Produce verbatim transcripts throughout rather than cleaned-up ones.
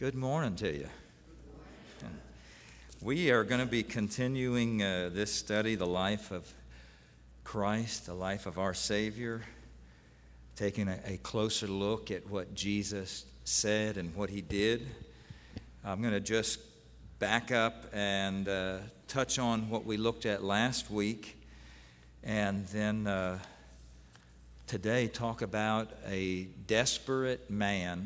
Good morning to you. We are going to be continuing uh, this study, the life of Christ, the life of our Savior, taking a, a closer look at what Jesus said and what he did. I'm going to just back up and uh, touch on what we looked at last week, and then uh, today talk about a desperate man,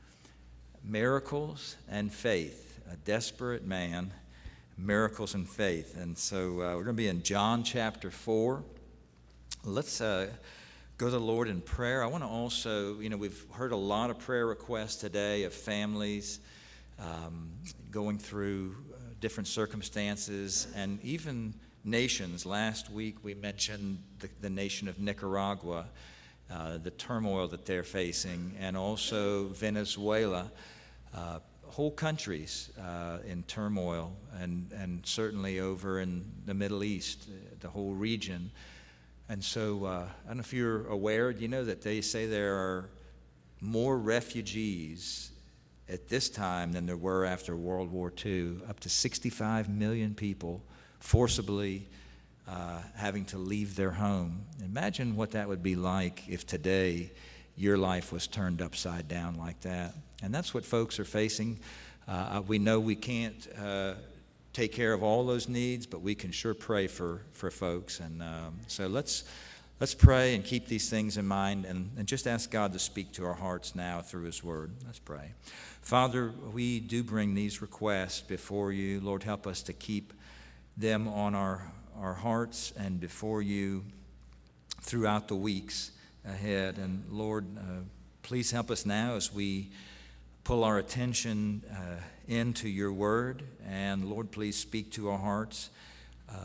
miracles and faith. A desperate man, miracles and faith. And so uh, we're going to be in John chapter four. Let's uh, go to the Lord in prayer. I want to also, you know, we've heard a lot of prayer requests today of families um, going through uh, different circumstances and even nations. Last week we mentioned the, the nation of Nicaragua, uh, the turmoil that they're facing, and also Venezuela. Uh, whole countries uh, in turmoil, and, and certainly over in the Middle East, the whole region. And so, uh, I don't know if you're aware, you know that they say there are more refugees at this time than there were after World War Two, up to sixty-five million people forcibly uh, having to leave their home. Imagine what that would be like if today your life was turned upside down like that. And that's what folks are facing. Uh, we know we can't uh, take care of all those needs, but we can sure pray for, for folks. And um, so let's let's pray and keep these things in mind, and, and just ask God to speak to our hearts now through his word. Let's pray. Father, we do bring these requests before you. Lord, help us to keep them on our, our hearts and before you throughout the weeks ahead. And Lord, uh, please help us now as we pull our attention uh, into your word. And Lord, please speak to our hearts. Uh,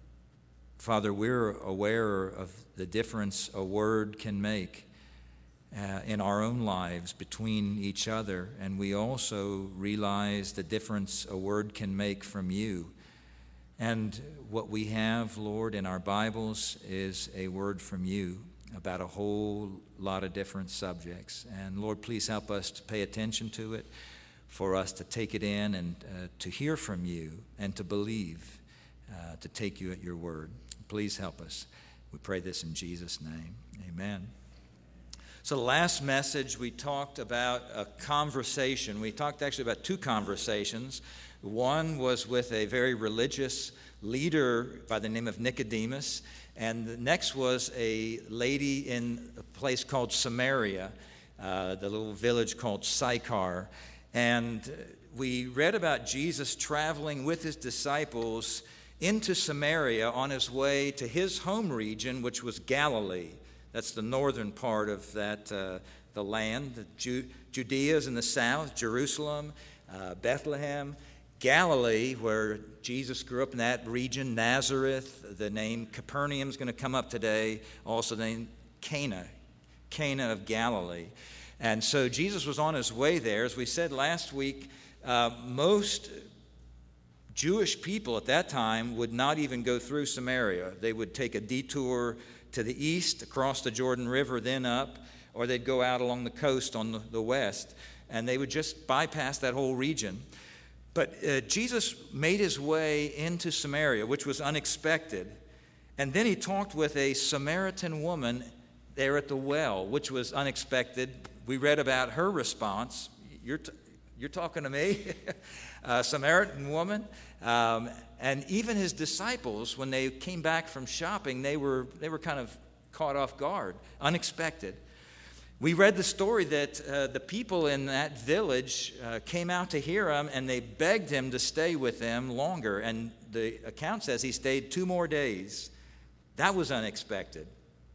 Father, we're aware of the difference a word can make uh, in our own lives between each other. And we also realize the difference a word can make from you. And what we have, Lord, in our Bibles is a word from you about a whole lot of different subjects. And Lord, please help us to pay attention to it, for us to take it in and uh, to hear from you and to believe, uh, to take you at your word. Please help us. We pray this in Jesus' name. Amen. So the last message we talked about a conversation. We talked actually about two conversations. One was with a very religious leader by the name of Nicodemus, and the next was a lady in a place called Samaria, uh, the little village called Sychar. And we read about Jesus traveling with his disciples into Samaria on his way to his home region, which was Galilee. That's the northern part of that uh, the land. The Ju- Judea is in the south, Jerusalem, uh, Bethlehem. Galilee, where Jesus grew up in that region, Nazareth, the name Capernaum is going to come up today, also the name Cana, Cana of Galilee. And so Jesus was on his way there. As we said last week, uh, most Jewish people at that time would not even go through Samaria. They would take a detour to the east, across the Jordan River, then up, or they'd go out along the coast on the, the west, and they would just bypass that whole region. But uh, Jesus made his way into Samaria, which was unexpected. And then he talked with a Samaritan woman there at the well, which was unexpected. We read about her response. You're, t- you're talking to me? A Samaritan woman. Um, and even his disciples, when they came back from shopping, they were, they were kind of caught off guard, unexpected. We read the story that uh, the people in that village uh, came out to hear him, and they begged him to stay with them longer. And the account says he stayed two more days. That was unexpected.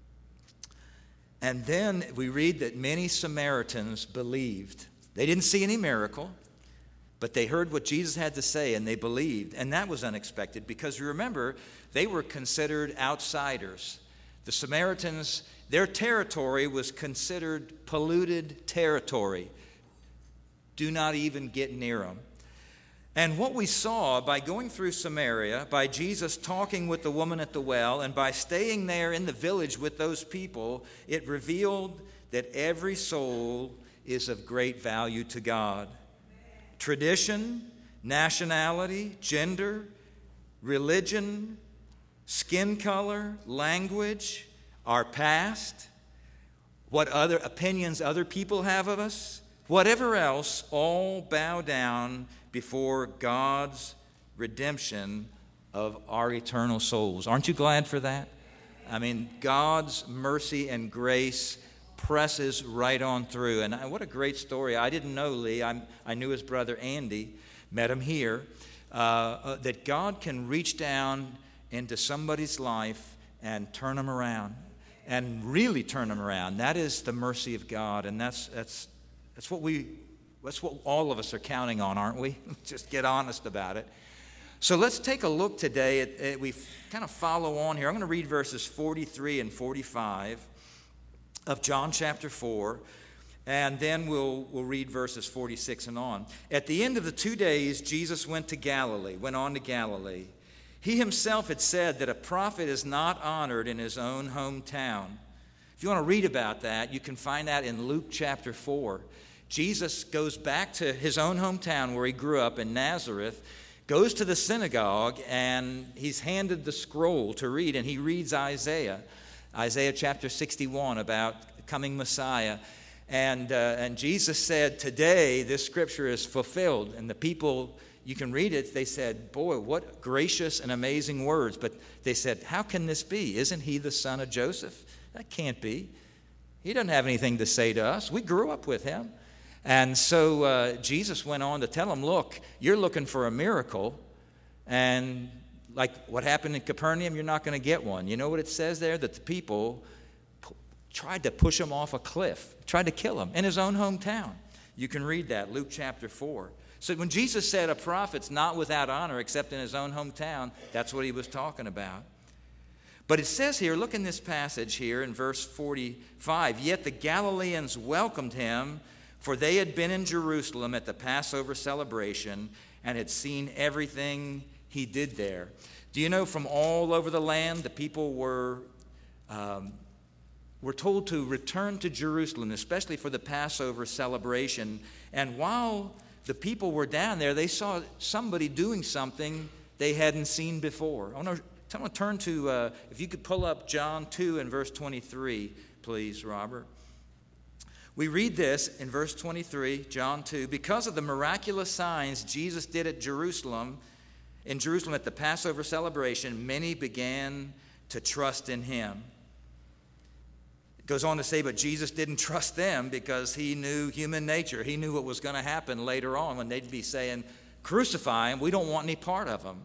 And then we read that many Samaritans believed. They didn't see any miracle, but they heard what Jesus had to say, and they believed. And that was unexpected because, remember, they were considered outsiders. The Samaritans, their territory was considered polluted territory. Do not even get near them. And what we saw by going through Samaria, by Jesus talking with the woman at the well, and by staying there in the village with those people, it revealed that every soul is of great value to God. tradition, nationality, gender, religion, skin color, language, our past, what other opinions other people have of us, whatever else, all bow down before God's redemption of our eternal souls. Aren't you glad for that? I mean, God's mercy and grace presses right on through. And what a great story. I didn't know Lee. I'm, I knew his brother Andy, met him here, uh, uh, that God can reach down into somebody's life and turn them around, and really turn them around. That is the mercy of God, and that's that's that's what we that's what all of us are counting on, aren't we? Just get honest about it. So let's take a look today at, at we kind of follow on here. I'm going to read verses forty-three and forty-five of John chapter four, and then we'll we'll read verses forty-six and on. At the end of the two days, Jesus went to Galilee, went on to Galilee. He himself had said that a prophet is not honored in his own hometown. If you want to read about that, you can find that in Luke chapter four. Jesus goes back to his own hometown where he grew up in Nazareth, goes to the synagogue, and he's handed the scroll to read, and he reads Isaiah, Isaiah chapter sixty-one about the coming Messiah. And, uh, and Jesus said, today this scripture is fulfilled. And the people, you can read it, they said, boy, what gracious and amazing words. But they said, how can this be? Isn't he the son of Joseph? That can't be. He doesn't have anything to say to us. We grew up with him. And so uh, Jesus went on to tell them, look, you're looking for a miracle. And like what happened in Capernaum, you're not going to get one. You know what it says there? That the people p- tried to push him off a cliff, tried to kill him in his own hometown. You can read that, Luke chapter four. So when Jesus said a prophet's not without honor except in his own hometown, that's what he was talking about. But it says here, look in this passage here in verse forty-five, yet the Galileans welcomed him, for they had been in Jerusalem at the Passover celebration and had seen everything he did there. Do you know from all over the land the people were um, were told to return to Jerusalem, especially for the Passover celebration. And while the people were down there, they saw somebody doing something they hadn't seen before. I want to, I want to turn to, uh, if you could pull up John two and verse twenty-three, please, Robert. We read this in verse twenty-three, John two. Because of the miraculous signs Jesus did at Jerusalem, in Jerusalem at the Passover celebration, many began to trust in him. It goes on to say, but Jesus didn't trust them because he knew human nature. He knew what was going to happen later on when they'd be saying, crucify him, we don't want any part of him.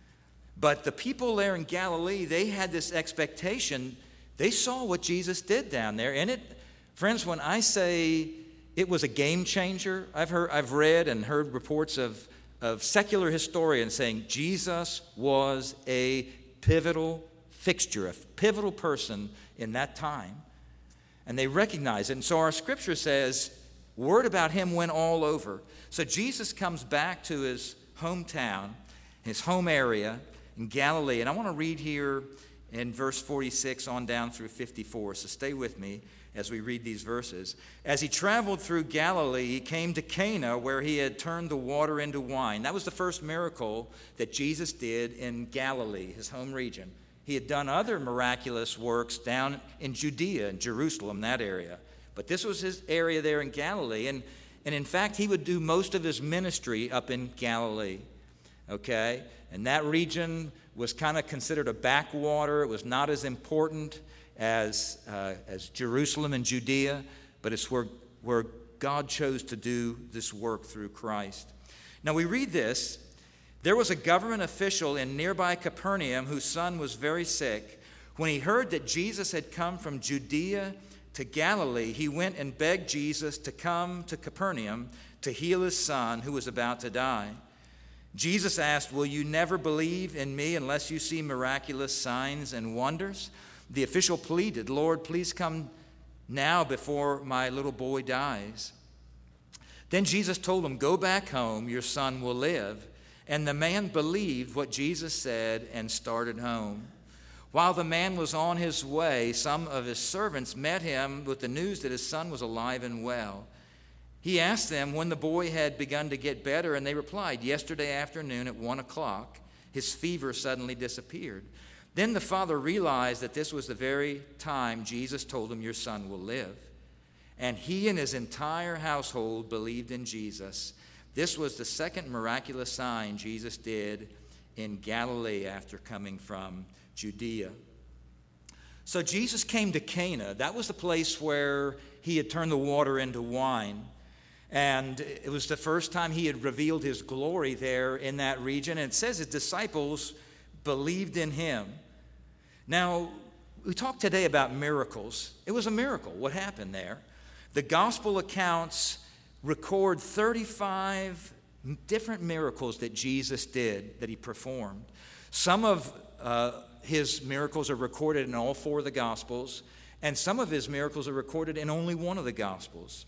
But the people there in Galilee, they had this expectation. They saw what Jesus did down there. And it, friends, when I say it was a game changer, I've heard, I've read and heard reports of, of secular historians saying Jesus was a pivotal fixture, a pivotal person in that time. And they recognize it. And so our scripture says, word about him went all over. So Jesus comes back to his hometown, his home area in Galilee. And I want to read here in verse forty-six on down through fifty-four. So stay with me as we read these verses. As he traveled through Galilee, he came to Cana, where he had turned the water into wine. That was the first miracle that Jesus did in Galilee, his home region. He had done other miraculous works down in Judea and Jerusalem, that area. But this was his area there in Galilee. And, and in fact, he would do most of his ministry up in Galilee. Okay? And that region was kind of considered a backwater. It was not as important as, uh, as Jerusalem and Judea, but it's where, where God chose to do this work through Christ. Now we read this. There was a government official in nearby Capernaum whose son was very sick. When he heard that Jesus had come from Judea to Galilee, he went and begged Jesus to come to Capernaum to heal his son who was about to die. Jesus asked, will you never believe in me unless you see miraculous signs and wonders? The official pleaded, Lord, please come now before my little boy dies. Then Jesus told him, go back home, your son will live. And the man believed what Jesus said and started home. While the man was on his way, some of his servants met him with the news that his son was alive and well. He asked them when the boy had begun to get better, and they replied, yesterday afternoon at one o'clock, his fever suddenly disappeared. Then the father realized that this was the very time Jesus told him, your son will live. And he and his entire household believed in Jesus. This was the second miraculous sign Jesus did in Galilee after coming from Judea. So Jesus came to Cana. That was the place where he had turned the water into wine. And it was the first time he had revealed his glory there in that region. And it says his disciples believed in him. Now, we talked today about miracles. It was a miracle. What happened there? The gospel accounts record thirty-five different miracles that Jesus did, that he performed. Some of uh, his miracles are recorded in all four of the gospels, and some of his miracles are recorded in only one of the gospels.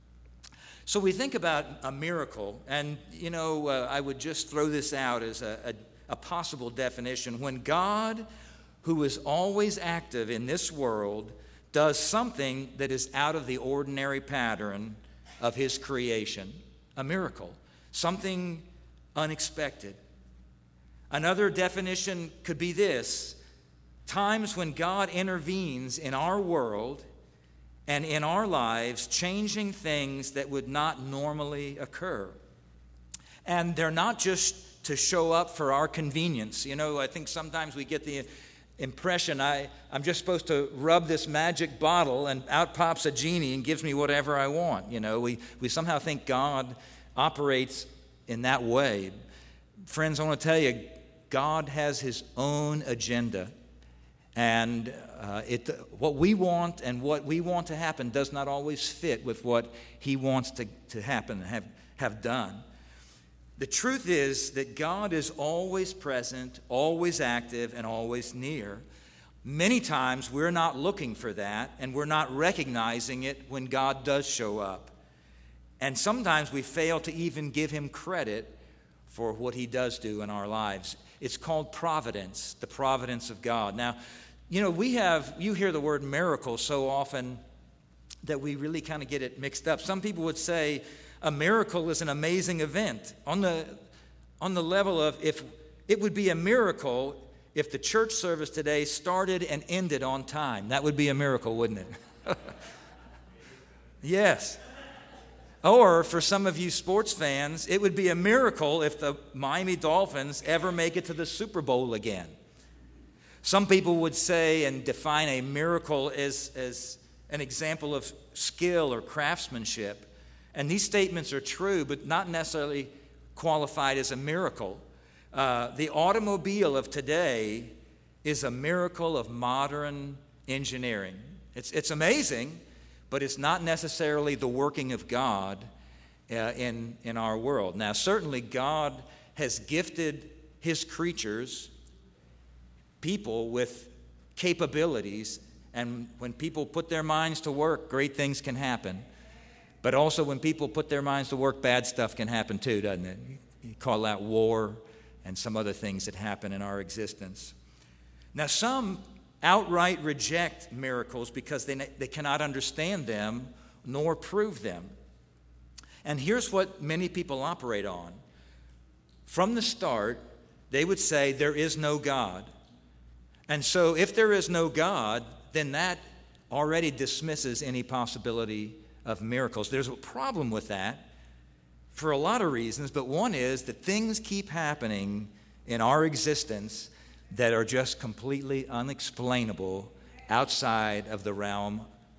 So we think about a miracle, and, you know, uh, I would just throw this out as a, a, a possible definition. When God, who is always active in this world, does something that is out of the ordinary pattern of his creation, a miracle, something unexpected. Another definition could be this: times when God intervenes in our world and in our lives, changing things that would not normally occur. And they're not just to show up for our convenience. You know, I think sometimes we get the impression I, I'm just supposed to rub this magic bottle and out pops a genie and gives me whatever I want. You know, we, we somehow think God operates in that way. Friends, I want to tell you, God has his own agenda. And uh, it, what we want and what we want to happen does not always fit with what he wants to, to happen and have, have done. The truth is that God is always present, always active, and always near. Many times we're not looking for that, and we're not recognizing it when God does show up. And sometimes we fail to even give him credit for what he does do in our lives. It's called providence, the providence of God. Now, you know, we have, you hear the word miracle so often that we really kind of get it mixed up. Some people would say a miracle is an amazing event. On the, on the level of, if it would be a miracle if the church service today started and ended on time. That would be a miracle, wouldn't it? Yes. Or for some of you sports fans, it would be a miracle if the Miami Dolphins ever make it to the Super Bowl again. Some people would say and define a miracle as, as an example of skill or craftsmanship. And these statements are true, but not necessarily qualified as a miracle. Uh, the automobile of today is a miracle of modern engineering. It's, it's amazing, but it's not necessarily the working of God uh, in, in our world. Now, certainly God has gifted his creatures, people, with capabilities, and when people put their minds to work, great things can happen. But also when people put their minds to work, bad stuff can happen too, doesn't it? You call that war and some other things that happen in our existence. Now, some outright reject miracles because they, they cannot understand them nor prove them. And here's what many people operate on. From the start, they would say there is no God. And so if there is no God, then that already dismisses any possibility of miracles. There's a problem with that for a lot of reasons, but one is that things keep happening in our existence that are just completely unexplainable outside of the realm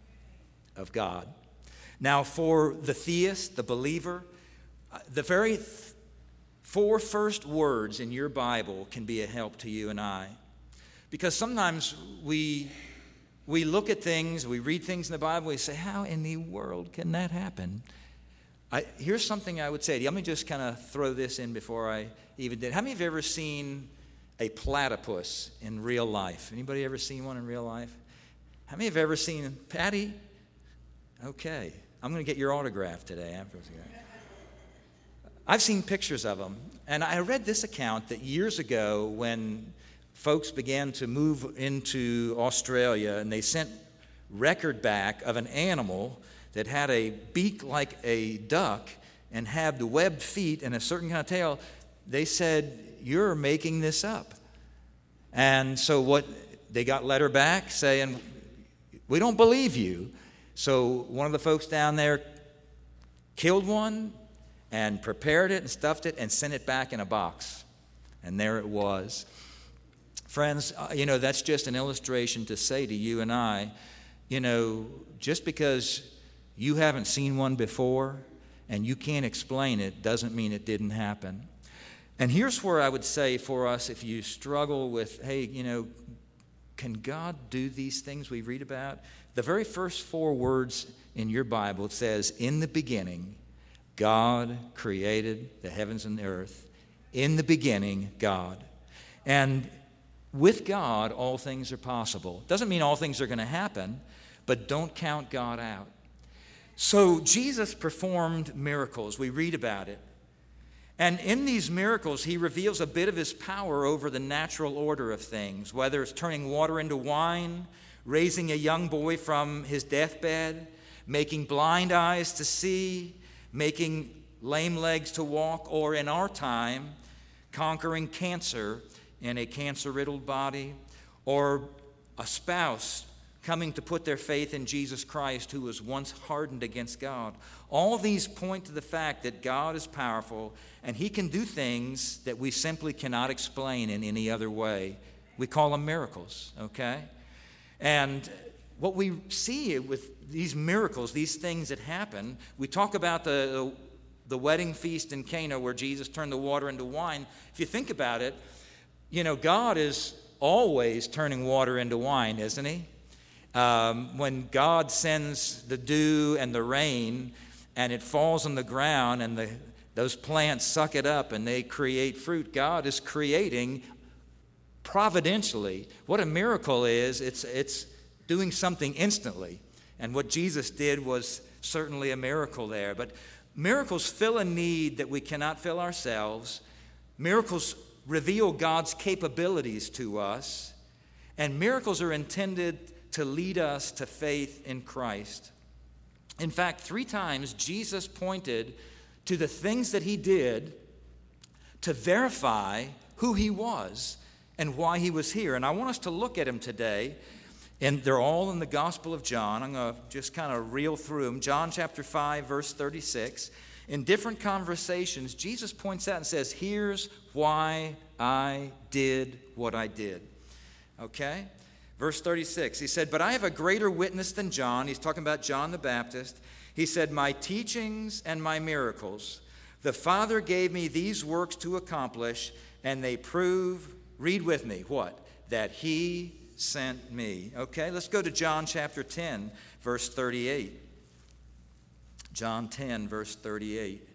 of God. Now, for the theist, the believer, the very th- four first words in your Bible can be a help to you and I. Because sometimes we we look at things, we read things in the Bible, we say, how in the world can that happen? I, here's something I would say to you. Let me just kind of throw this in before I even did. How many of you have ever seen a platypus in real life? Anybody ever seen one in real life? How many have ever seen Patty? Okay. I'm going to get your autograph today afterwards. I've seen pictures of them. And I read this account that years ago when folks began to move into Australia and they sent record back of an animal that had a beak like a duck and had the webbed feet and a certain kind of tail, they said, "You're making this up." And so what they got letter back saying, "We don't believe you." So one of the folks down there killed one and prepared it and stuffed it and sent it back in a box. And there it was. Friends, you know, that's just an illustration to say to you and I, you know, just because you haven't seen one before and you can't explain it doesn't mean it didn't happen. And here's where I would say for us, if you struggle with, hey, you know, can God do these things we read about? The very first four words in your Bible, it says, "In the beginning, God created the heavens and the earth." In the beginning, God. And with God, all things are possible. Doesn't mean all things are going to happen, but don't count God out. So Jesus performed miracles. We read about it. And in these miracles, he reveals a bit of his power over the natural order of things, whether it's turning water into wine, raising a young boy from his deathbed, making blind eyes to see, making lame legs to walk, or in our time, conquering cancer in a cancer-riddled body, or a spouse coming to put their faith in Jesus Christ who was once hardened against God. All these point to the fact that God is powerful and he can do things that we simply cannot explain in any other way. We call them miracles, okay? And what we see with these miracles, these things that happen, we talk about the, the, the wedding feast in Cana where Jesus turned the water into wine. If you think about it, you know, God is always turning water into wine, isn't he? Um, when God sends the dew and the rain and it falls on the ground and the, those plants suck it up and they create fruit, God is creating providentially. What a miracle is, it's, it's doing something instantly. And what Jesus did was certainly a miracle there. But miracles fill a need that we cannot fill ourselves. Miracles reveal God's capabilities to us. And miracles are intended to lead us to faith in Christ. In fact, three times Jesus pointed to the things that he did to verify who he was and why he was here. And I want us to look at them today. And they're all in the Gospel of John. I'm going to just kind of reel through them. John chapter five, verse thirty-six. In different conversations, Jesus points out and says, "Here's why I did what I did." Okay? Verse thirty-six, he said, "But I have a greater witness than John." He's talking about John the Baptist. He said, "My teachings and my miracles. The Father gave me these works to accomplish, and they prove," read with me, what? "That he sent me." Okay, let's go to John chapter ten, verse thirty-eight. John ten, verse thirty-eight.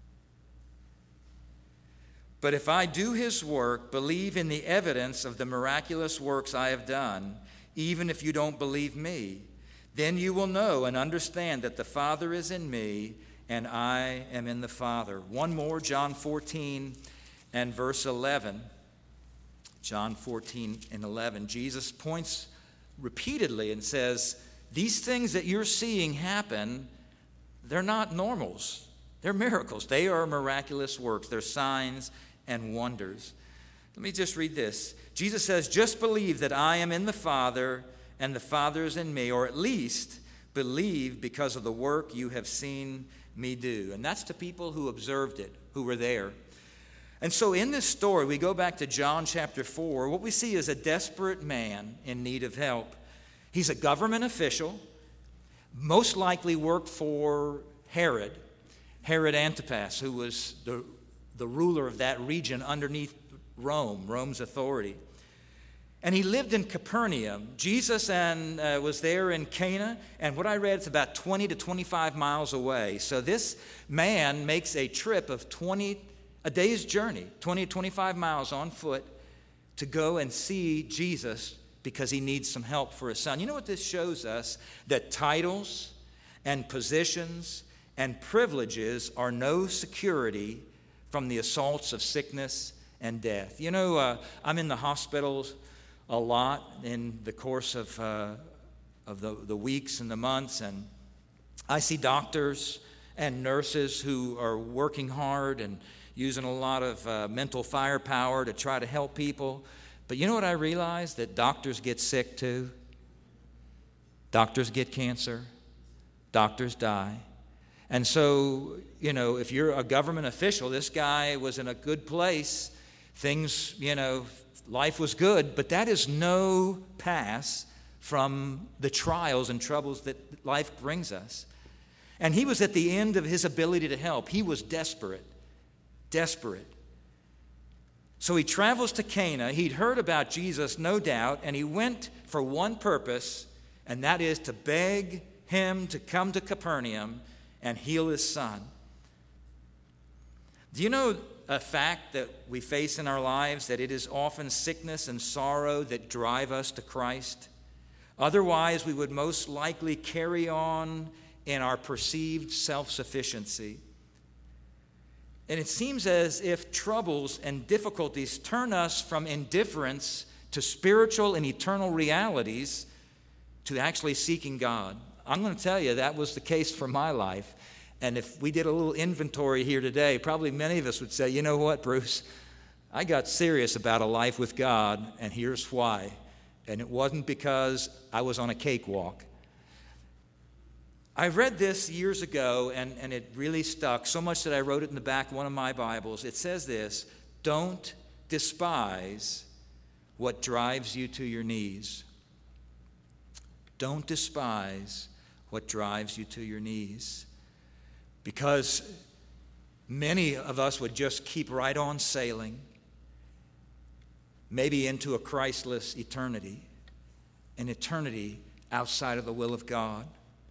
"But if I do his work, believe in the evidence of the miraculous works I have done, even if you don't believe me. Then you will know and understand that the Father is in me, and I am in the Father." One more, John fourteen and verse eleven. John fourteen and eleven. Jesus points repeatedly and says, these things that you're seeing happen, they're not normals. They're miracles. They are miraculous works. They're signs and wonders. Let me just read this. Jesus says, "Just believe that I am in the Father and the Father is in me," or at least believe because of the work you have seen me do. And that's to people who observed it, who were there. And so in this story, we go back to John chapter four. What we see is a desperate man in need of help. He's a government official, most likely worked for Herod, Herod Antipas, who was the, the ruler of that region underneath Rome, Rome's authority. And he lived in Capernaum. Jesus and uh, was there in Cana, and what I read, it's about twenty to twenty-five miles away. So this man makes a trip of twenty, a day's journey, twenty to twenty-five miles on foot to go and see Jesus because he needs some help for his son. You know what this shows us? That titles and positions and privileges are no security from the assaults of sickness and death. You know, uh, I'm in the hospitals a lot in the course of uh, of the, the weeks and the months, and I see doctors and nurses who are working hard and using a lot of uh, mental firepower to try to help people. But you know what I realized? That doctors get sick too. Doctors get cancer. Doctors die. And so, you know, if you're a government official, this guy was in a good place. Things, you know, life was good, but that is no pass from the trials and troubles that life brings us. And he was at the end of his ability to help. He was desperate, desperate. So he travels to Cana. He'd heard about Jesus, no doubt, and he went for one purpose, and that is to beg him to come to Capernaum and heal his son. Do you know a fact that we face in our lives, that it is often sickness and sorrow that drive us to Christ? Otherwise, we would most likely carry on in our perceived self-sufficiency. And it seems as if troubles and difficulties turn us from indifference to spiritual and eternal realities to actually seeking God. I'm going to tell you that was the case for my life. And if we did a little inventory here today, probably many of us would say, you know what, Bruce? I got serious about a life with God, and here's why. And it wasn't because I was on a cakewalk. I read this years ago, and, and it really stuck, so much that I wrote it in the back of one of my Bibles. It says this: don't despise what drives you to your knees. Don't despise what drives you to your knees. Because many of us would just keep right on sailing, maybe into a Christless eternity, an eternity outside of the will of God.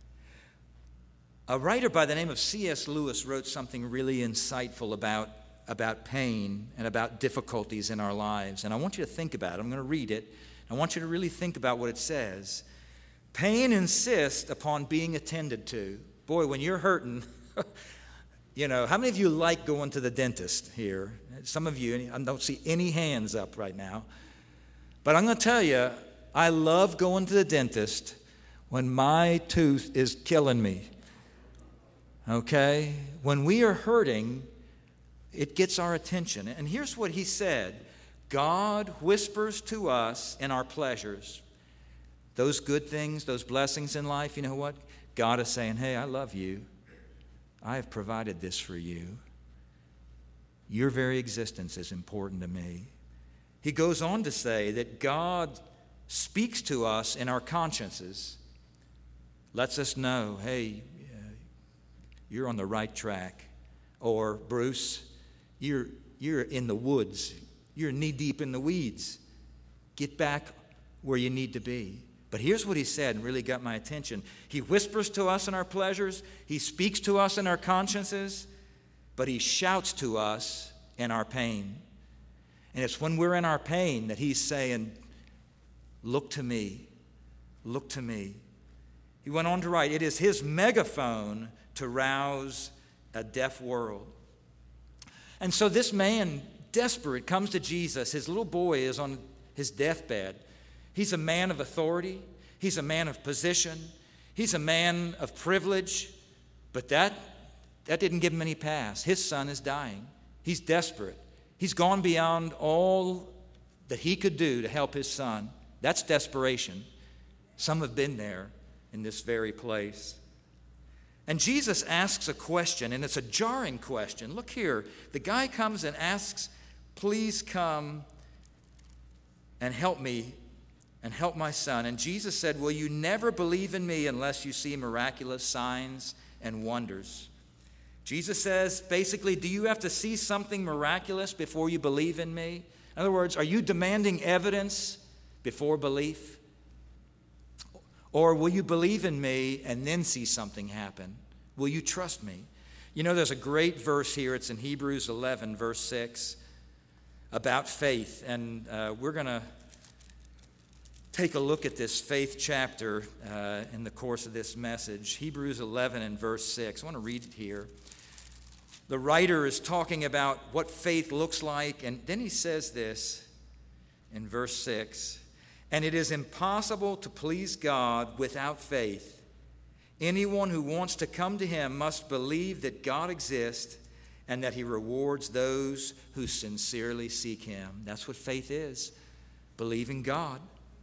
A writer by the name of C S Lewis wrote something really insightful about, about pain and about difficulties in our lives. And I want you to think about it. I'm going to read it. I want you to really think about what it says. Pain insists upon being attended to. Boy, when you're hurting, you know, how many of you like going to the dentist here? Some of you, I don't see any hands up right now. But I'm going to tell you, I love going to the dentist when my tooth is killing me. Okay? When we are hurting, it gets our attention. And here's what he said: God whispers to us in our pleasures. Those good things, those blessings in life, you know what? God is saying, hey, I love you. I have provided this for you. Your very existence is important to me. He goes on to say that God speaks to us in our consciences, lets us know, hey, you're on the right track. Or, Bruce, you're, you're in the woods. You're knee-deep in the weeds. Get back where you need to be. But here's what he said, and really got my attention. He whispers to us in our pleasures. He speaks to us in our consciences. But he shouts to us in our pain. And it's when we're in our pain that he's saying, look to me. Look to me. He went on to write, it is his megaphone to rouse a deaf world. And so this man, desperate, comes to Jesus. His little boy is on his deathbed. He's a man of authority. He's a man of position. He's a man of privilege. But that, that didn't give him any pass. His son is dying. He's desperate. He's gone beyond all that he could do to help his son. That's desperation. Some have been there in this very place. And Jesus asks a question, and it's a jarring question. Look here. The guy comes and asks, please come and help me and help my son. And Jesus said, will you never believe in me unless you see miraculous signs and wonders? Jesus says, basically, do you have to see something miraculous before you believe in me? In other words, are you demanding evidence before belief? Or will you believe in me and then see something happen? Will you trust me? You know, there's a great verse here. It's in Hebrews eleven, verse six, about faith. And uh, we're going to take a look at this faith chapter uh, in the course of this message. Hebrews eleven and verse six. I want to read it here. The writer is talking about what faith looks like. And then he says this in verse six. And it is impossible to please God without faith. Anyone who wants to come to him must believe that God exists and that he rewards those who sincerely seek him. That's what faith is, believing God.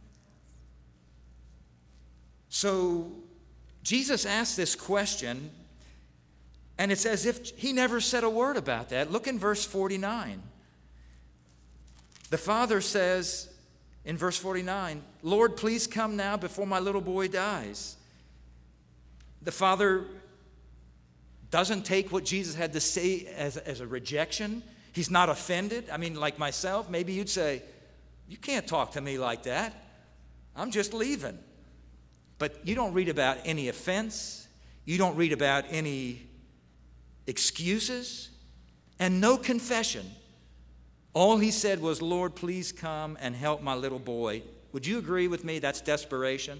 So Jesus asked this question, and it's as if he never said a word about that. Look in verse forty-nine. The father says in verse forty-nine, "Lord, please come now before my little boy dies." The father doesn't take what Jesus had to say as, as a rejection. He's not offended. I mean, like myself, maybe you'd say, "You can't talk to me like that. I'm just leaving." But you don't read about any offense. You don't read about any excuses and no confession. All he said was, "Lord, please come and help my little boy." Would you agree with me? That's desperation.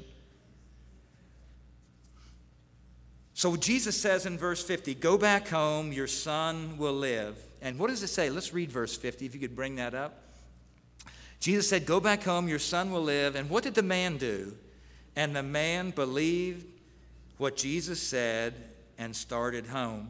So Jesus says in verse fifty, "Go back home, your son will live." And what does it say? Let's read verse fifty, if you could bring that up. Jesus said, "Go back home, your son will live." And what did the man do? And the man believed what Jesus said and started home.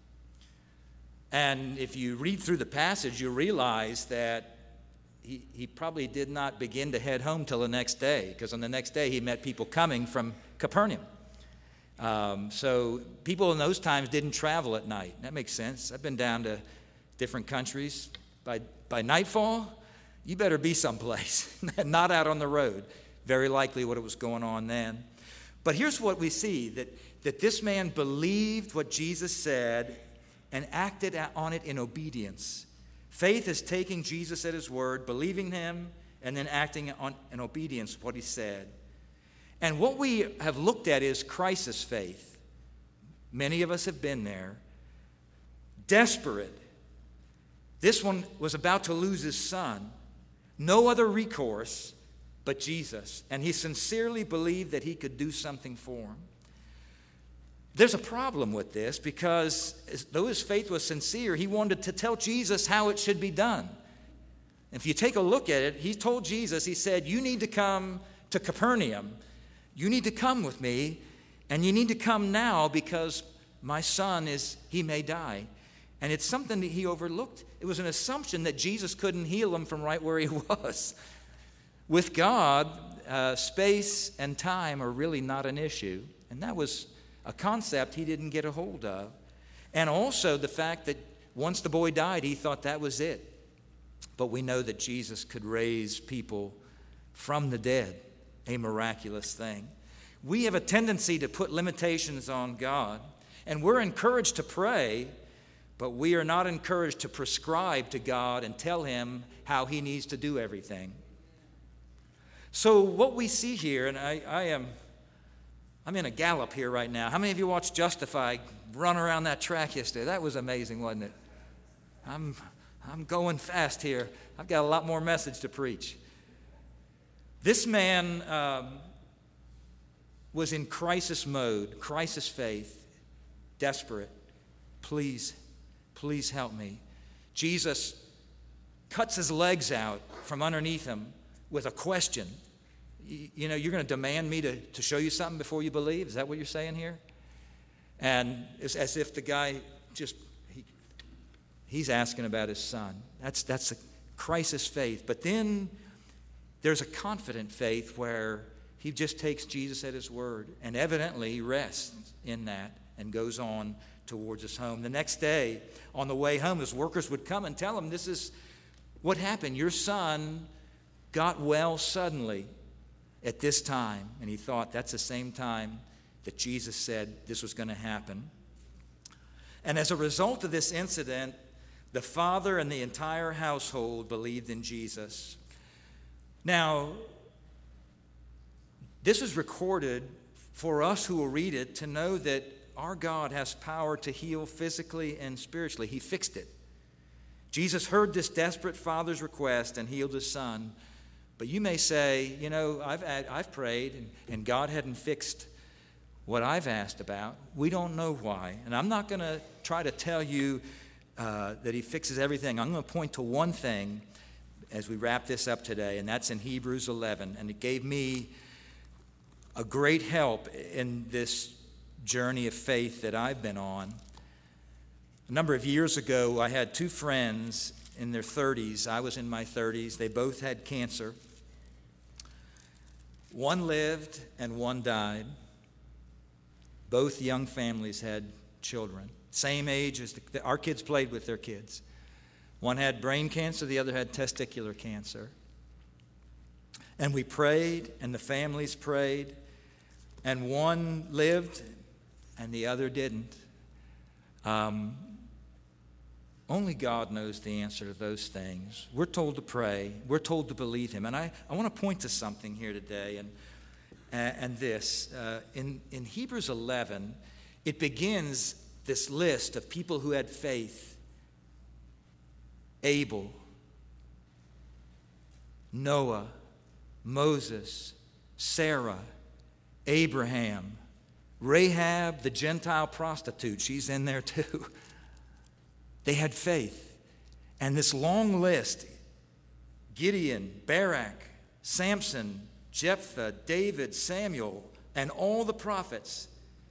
And if you read through the passage, you realize that he, he probably did not begin to head home till the next day, because on the next day he met people coming from Capernaum. Um, so people in those times didn't travel at night. That makes sense. I've been down to different countries. By, by nightfall, you better be someplace, not out on the road. Very likely what was going on then. But here's what we see, that, that this man believed what Jesus said and acted on it in obedience. Faith is taking Jesus at his word, believing him, and then acting on in obedience to what he said. And what we have looked at is crisis faith. Many of us have been there. Desperate. This one was about to lose his son. No other recourse but Jesus. And he sincerely believed that he could do something for him. There's a problem with this, because though his faith was sincere, he wanted to tell Jesus how it should be done. If you take a look at it, he told Jesus, he said, "You need to come to Capernaum. You need to come with me, and you need to come now because my son is, he may die." And it's something that he overlooked. It was an assumption that Jesus couldn't heal him from right where he was. With God, uh, space and time are really not an issue. And that was a concept he didn't get a hold of. And also the fact that once the boy died, he thought that was it. But we know that Jesus could raise people from the dead, a miraculous thing. We have a tendency to put limitations on God, and we're encouraged to pray, but we are not encouraged to prescribe to God and tell him how he needs to do everything. So what we see here, and I, I am, I'm in a gallop here right now. How many of you watched Justified run around that track yesterday? That was amazing, wasn't it? I'm, I'm going fast here. I've got a lot more message to preach. This man um, was in crisis mode, crisis faith, desperate. Please, please help me. Jesus cuts his legs out from underneath him with a question. You know, you're going to demand me to, to show you something before you believe? Is that what you're saying here? And it's as if the guy just, he, he's asking about his son. That's, that's a crisis faith. But then there's a confident faith where he just takes Jesus at his word, and evidently he rests in that and goes on towards his home. The next day, on the way home, his workers would come and tell him, "This is what happened. Your son got well suddenly at this time." And he thought that's the same time that Jesus said this was going to happen. And as a result of this incident, the father and the entire household believed in Jesus. Now, this is recorded for us who will read it to know that our God has power to heal physically and spiritually. He fixed it. Jesus heard this desperate father's request and healed his son. But you may say, you know, I've, I've prayed and, and God hadn't fixed what I've asked about. We don't know why. And I'm not going to try to tell you uh, that he fixes everything. I'm going to point to one thing as we wrap this up today, and that's in Hebrews eleven. And it gave me a great help in this journey of faith that I've been on. A number of years ago, I had two friends in their thirties. I was in my thirties. They both had cancer. One lived and one died. Both young families had children, same age as the, our kids played with their kids. One had brain cancer, the other had testicular cancer. And we prayed, and the families prayed, and one lived and the other didn't. Um, only God knows the answer to those things. We're told to pray. We're told to believe Him. And I, I want to point to something here today, and, and this. Uh, in, in Hebrews eleven, it begins this list of people who had faith. Abel, Noah, Moses, Sarah, Abraham, Rahab, the Gentile prostitute. She's in there too. They had faith. And this long list, Gideon, Barak, Samson, Jephthah, David, Samuel, and all the prophets.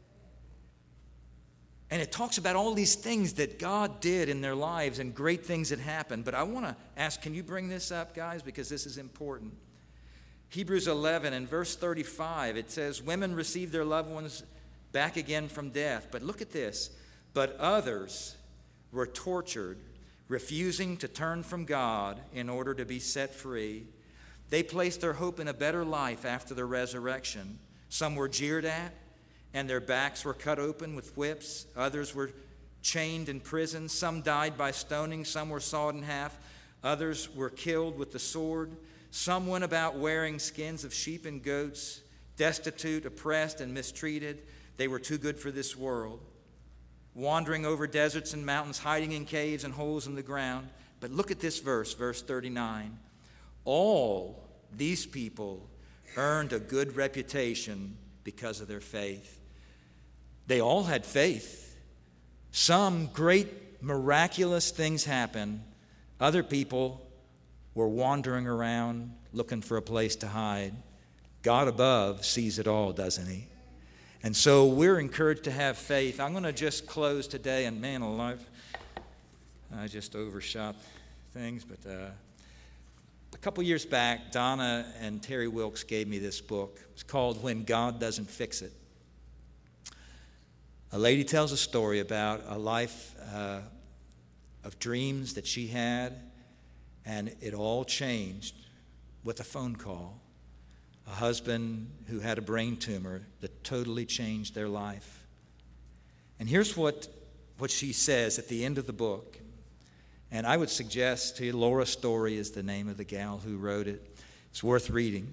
And it talks about all these things that God did in their lives and great things that happened. But I want to ask, can you bring this up, guys? Because this is important. Hebrews eleven and verse thirty-five, it says, women received their loved ones back again from death. But look at this. But others were tortured, refusing to turn from God in order to be set free. They placed their hope in a better life after the resurrection. Some were jeered at, and their backs were cut open with whips. Others were chained in prison. Some died by stoning. Some were sawed in half. Others were killed with the sword. Some went about wearing skins of sheep and goats, destitute, oppressed, and mistreated. They were too good for this world, wandering over deserts and mountains, hiding in caves and holes in the ground. But look at this verse, verse thirty-nine. All these people earned a good reputation because of their faith. They all had faith. Some great miraculous things happened. Other people were wandering around looking for a place to hide. God above sees it all, doesn't He? And so we're encouraged to have faith. I'm going to just close today, and man alive, I just overshot things. But uh, a couple years back, Donna and Terry Wilkes gave me this book. It's called When God Doesn't Fix It. A lady tells a story about a life uh, of dreams that she had, and it all changed with a phone call. A husband who had a brain tumor that totally changed their life. And here's what, what she says at the end of the book. And I would suggest to you, Laura Story is the name of the gal who wrote it. It's worth reading.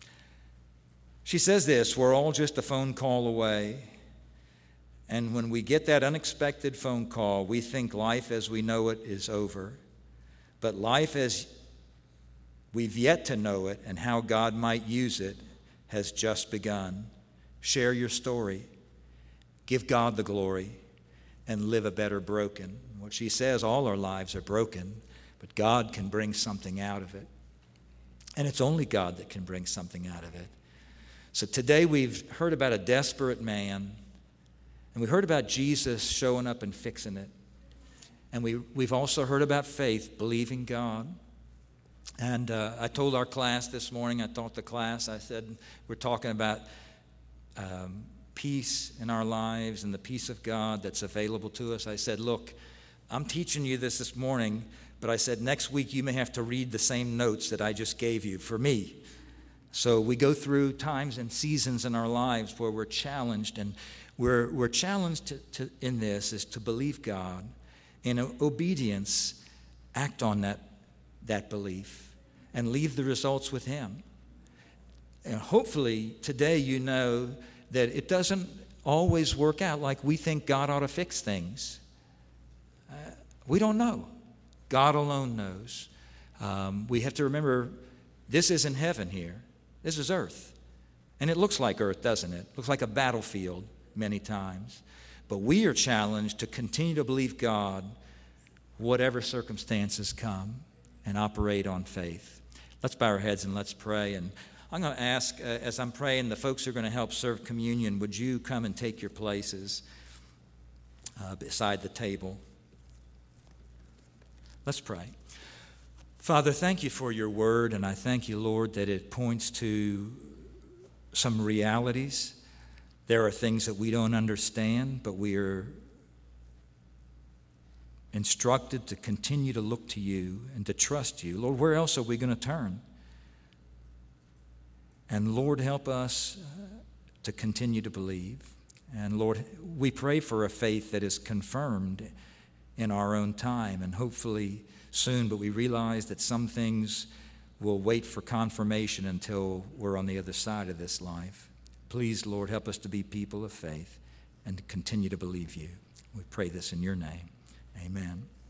She says this: we're all just a phone call away. And when we get that unexpected phone call, we think life as we know it is over. But life as we've yet to know it and how God might use it has just begun. Share your story. Give God the glory and live a better broken. What she says, all our lives are broken, but God can bring something out of it. And it's only God that can bring something out of it. So today we've heard about a desperate man, and we heard about Jesus showing up and fixing it. And we, we've also heard about faith, believing God. And uh, I told our class this morning, I taught the class, I said, we're talking about um, peace in our lives and the peace of God that's available to us. I said, look, I'm teaching you this this morning, but I said, next week you may have to read the same notes that I just gave you for me. So we go through times and seasons in our lives where we're challenged, and we're, we're challenged to, to, in this is to believe God. In obedience, act on that, that belief and leave the results with Him. And hopefully today you know that it doesn't always work out like we think God ought to fix things. Uh, we don't know. God alone knows. Um, we have to remember this isn't heaven here. This is earth. And it looks like earth, doesn't it? It looks like a battlefield many times. But we are challenged to continue to believe God whatever circumstances come and operate on faith. Let's bow our heads and let's pray. And I'm going to ask, uh, as I'm praying, the folks who are going to help serve communion, would you come and take your places uh, beside the table? Let's pray. Father, thank you for your word, and I thank you, Lord, that it points to some realities. There are things that we don't understand, but we are instructed to continue to look to you and to trust you. Lord, where else are we going to turn? And Lord, help us to continue to believe. And Lord, we pray for a faith that is confirmed in our own time and hopefully soon, but we realize that some things will wait for confirmation until we're on the other side of this life. Please, Lord, help us to be people of faith and to continue to believe you. We pray this in your name. Amen.